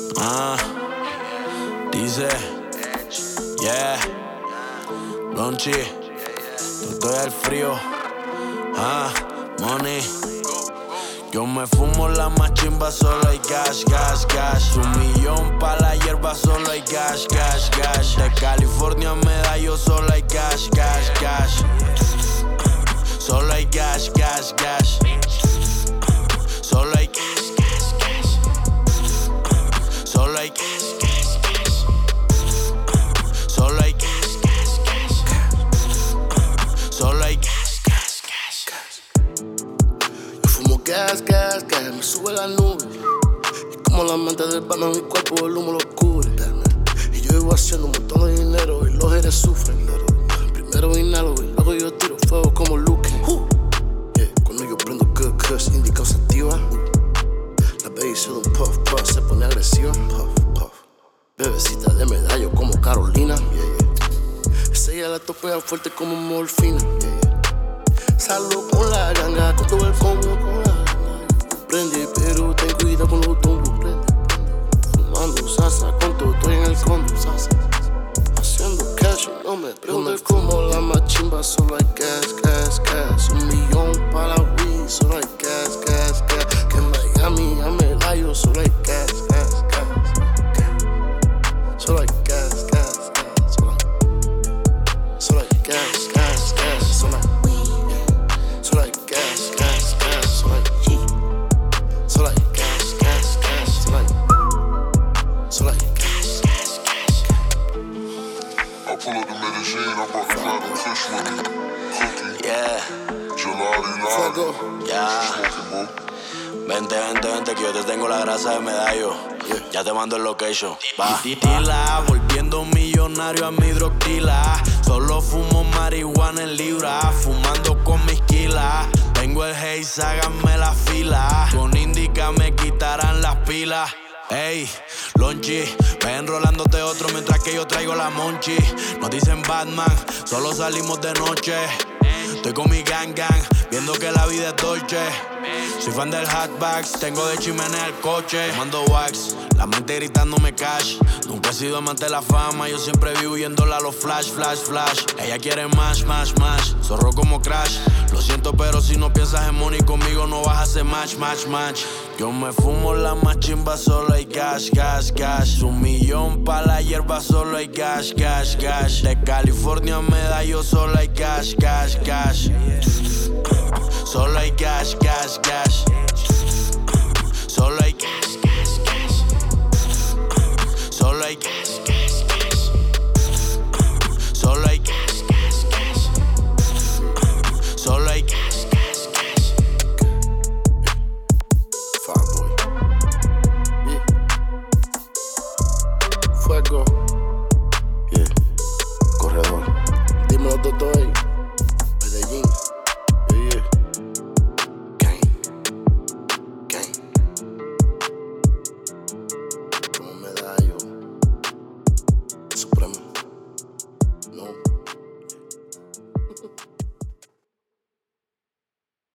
Ah, dice, yeah, Lonchi, estoy al frío. Ah, money. Yo me fumo la más chimba, solo hay gas, gas, gas. 1,000,000 pa' la hierba, solo hay gas, gas, gas. De California me da yo, solo hay gas, gas, gas. Solo hay gas, gas, gas. Solo hay gas, gas, gas. Solo hay gas, gas, gas. Solo hay gas, gas, gas. Solo hay gas, gas, gas. Yo fumo gas, gas, gas, me sube la nube. Y como la mente del pan, mi cuerpo el humo lo cubre. Y yo vivo haciendo un montón de dinero y los haters sufren. Primero inhalo y luego yo tiro fuego como Luke. Yeah, cuando yo prendo good cuss, indica sativa. La baby se da un puff, puff, se pone agresiva. Puff, puff. Bebecita de medallo como Carolina. Yeah, yeah. Esa ya la topea fuerte como morfina. Yeah, yeah. Salgo con la ganga, con todo el combo, con la ganga. Prende, pero ten cuidado con los tumbos. Prende, fumando salsa, con todo estoy en el combo, salsa. Haciendo cash, no me preguntes como la más chimba, solo hay gas, gas, gas. 1,000,000 para la weed, solo hay gas, gas, gas. Que en Miami, a Melayo, solo hay gas, gas, gas. Solo hay gas, gas, gas. Solo hay gas, gas, gas. Solo hay Solo hay gas, gas, gas. Solo hay Solo hay gas, gas, gas. Solo hay gas, gas, gas. I pull up the Medellin, I'm about to fly to fish with it. Cookie, Yeah, gelati, Fuego. yeah. smoking, bro. Vente, vente, vente, que yo te tengo la grasa de medallo. Ya te mando el location. Va. Tila, volviendo millonario a mi drug dealer. Solo fumo marihuana en libra, fumando con mis kilas. Tengo el haze, háganme la fila. Con indica me quitarán las pilas. Ey, Lonchi, ve enrolándote otro mientras que yo traigo la monchi. Nos dicen Batman, solo salimos de noche. Estoy con mi gang gang, viendo que la vida es dolce. Soy fan del hatbacks, tengo de chimenea el coche. Mando wax, la mente gritándome cash. Nunca he sido amante de la fama, yo siempre vivo huyéndole a los flash, flash, flash. Ella quiere más, más, más, zorro como Crash. Lo siento, pero si no piensas en money conmigo no vas a hacer match, match, match. Yo me fumo la más chimba, solo hay gas, gas, gas. 1,000,000 pa' la hierba, solo hay gas, gas, gas. De California me da yo, solo hay gas, gas, gas. Solo hay gas, gas, gas.